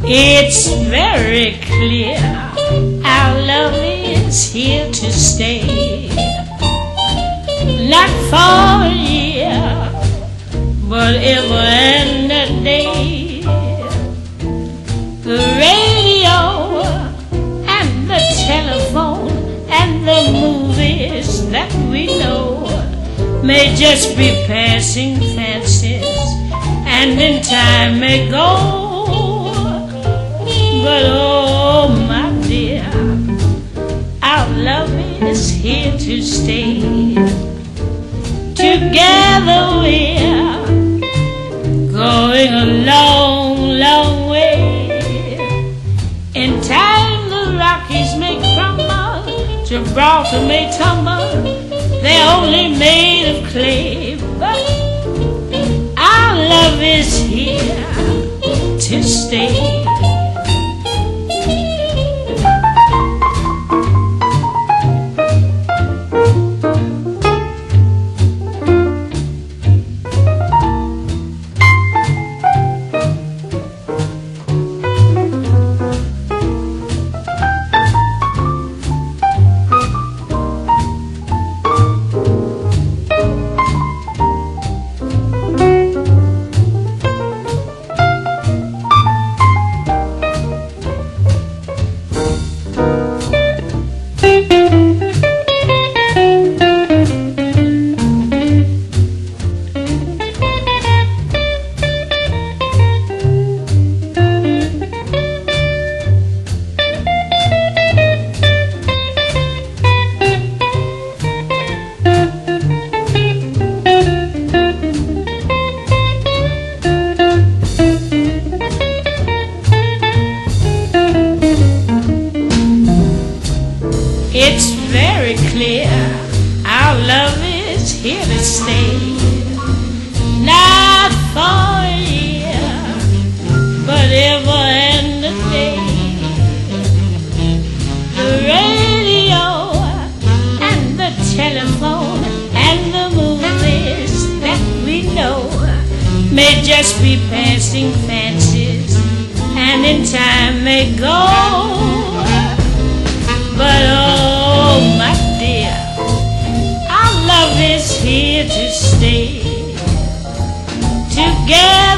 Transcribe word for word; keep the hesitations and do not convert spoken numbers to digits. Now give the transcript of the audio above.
It's very clear our love is here to stay. Not for a year, but ever and a day. The radio and the telephone and the movies that we know may just be passing fancies, and in time may go. But oh my dear, our love is here to stay. Together we're going a long, long way. In time the Rockies may crumble, Gibraltar may tumble, they're only made of clay. But our love is here to stay. It's very clear our love is here to stay. Not for a year, but ever and a day. The radio and the telephone and the movies that we know may just be passing fancies, and in time may go. But oh my dear, our love is here to stay. Together